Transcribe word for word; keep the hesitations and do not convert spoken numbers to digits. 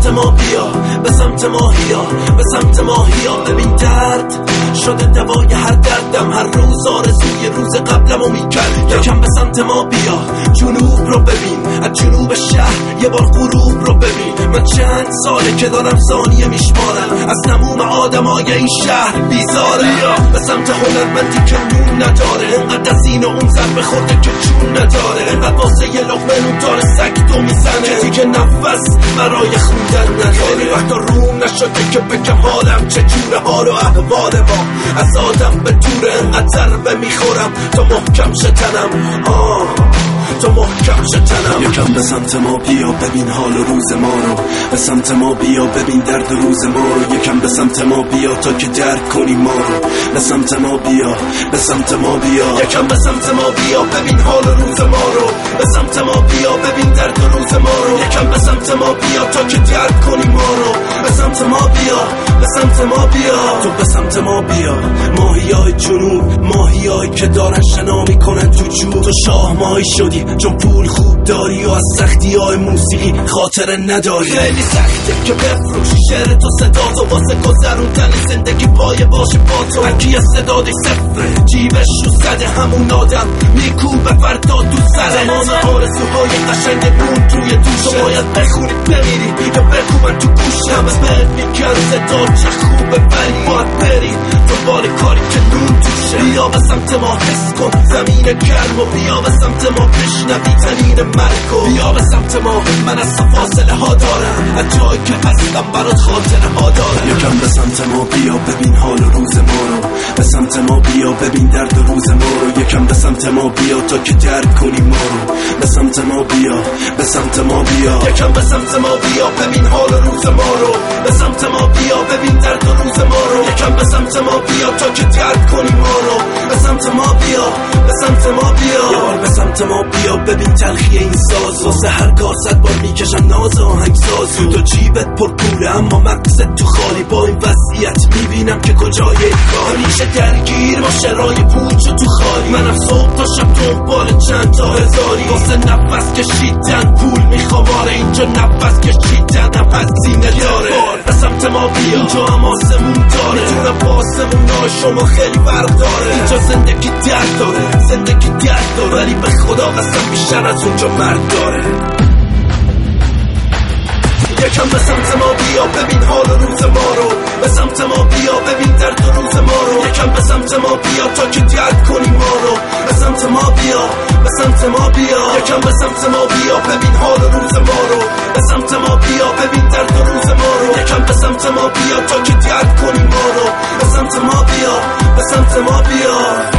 سمت ما بیا، به سمت ماهیا، به سمت ماهیا. ببین درد شده دوای هر دردم، هر روز آرزوی روز قبلمو میکردم. یکم به سمت ما بیا، جنوب رو ببین، از جنوب شهر یه بار غروب رو ببین. من چند ساله که دارم ثانیه میشمارم، از تموم آدمای این شهر بیزارم. به سمت هنرمندی که نون نداره، انقدر از این و اون ضربه خورده که چون نداره، انقدر واسه یه لقمه نون داره سگ تو میزنه، کسی که نفس برای خوندن نداره. وقتا روم نشده که بگم حالم چجوره، حال و احوال ما از آدم به دوره. انقدر ضربه میخورم تا محکم شتنم، آه تو محکم شتنم. یکم به سمت ما بیا، ببین حال و روز ما رو. به سمت ما بیا، ببین درد روز ما رو. یکم به سمت ما بیا تا که درک کنی ما رو. به سمت ما بیا، به سمت ما بیا. یکم به سمت ما بیا، ببین حال و روز ما رو. به سمت ما بیا، ببین درد روز ما رو. یکم به سمت ما بیا تا که درک کنی ما رو. به سمت ما بیا، به سمت ما بیا. تو به سمت ما بیا، ماهیای جنوب، ماهیایی که دارن شنا میکنن تو جو. تو شاه ماهی شدی چون پول خوب داری و از سختی های موسیقی خاطره نداری. خیلی سخته که بفروشی شعر تو، صدا تو واسه گذروندن زندگی پای باشه با تو. هرکی از صدادی صفره، جیبش رو زده همون آدم میکوبه فردا تو سره. زمان آرزوهای قشنگ بون توی دوشه، باید بخونی بمیری یا بکوبن تو گوشه. همه بهت میگن صدا چه خوبه ولی باید بری دنبال کاری که نون توشه. بیا به سمت ما حس کن زمین گرم و بیا به سمت ما بشنوی تنین مرگو. بیا به سمت ما، من از فاصله ها دارم، از جایی که هستم برات خاطره ها دارم. یکم به سمت ما بیا، ببین حال و روز ما رو. به سمت ما بیا، ببین درد روز ما رو. یکم به سمت ما بیا تا که درک کنی ما رو. به سمت ما بیا، به سمت ما بیا. یکم به سمت ما بیا، ببین حال و روز ما رو. به سمت ما بیا، ببین درد روز ما رو. یکم به سمت ما بیا تا که درک کنی ما رو. به سمت ما بیا، به سمت ما بیا. یه بار به سمت ما بیا، ببین تلخی این ساز. واسه هر کار صد بار میکشن ناز آهنگ ساز. تو جیبت پر پوله اما مغزت تو خالی. با این وضعیت میبینم که کجای کار همیشه درگیر با شرای پوچ و تو خالی. منم صبح تا شب دنبال چند تا هزاری، واسه نفس کشیدن پول میخوام. اینجا نفس کشیدن هم هزینه داره. به سمت ما بیا، اینجا هم آسمون داره. میتونم با آسمون ها شما خیلی فرق داره. اینجا زندگی درد داره، زندگی درد داره، ولی به خدا قسم بیشتر از اونجا مرد داره. یکم به سمت ما بیا، ببین حال و روز ما رو. به سمت ما بیا، ببین درد روز ما رو. یکم به سمت ما بیا تا که درک کنی ما رو. به سمت ما بیا، به سمت ما بیا. یکم به سمت ما بیا، ببین حال و روز ما رو. به سمت ما بیا، ببین درد روز ما رو. یکم به سمت ما بیا تا که درک کنی ما رو. به سمت ما بیا، به سمت ما بیا.